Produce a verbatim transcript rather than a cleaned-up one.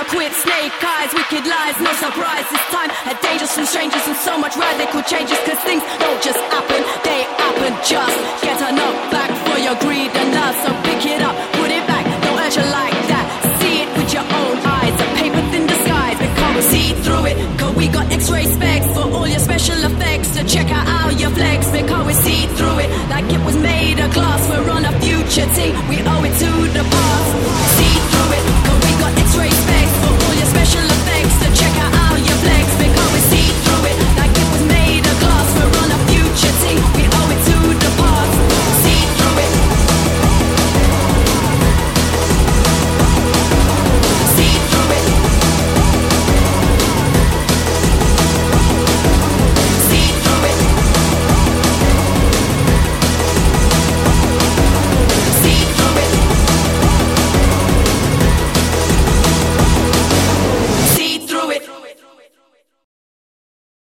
quit, snake eyes, wicked lies, no surprise this time. Had dangers from strangers and so much radical changes, cause things don't just happen, they happen just. Get a knock back for your greed and love, so pick it up, put it back, don't urge it like that. See it with your own eyes, a paper thin disguise, we can't see through it, cause we got x-ray specs for all your special effects. To check out how you flex, because we see through it, like it was made of glass. We're on a future team, we owe it to the past.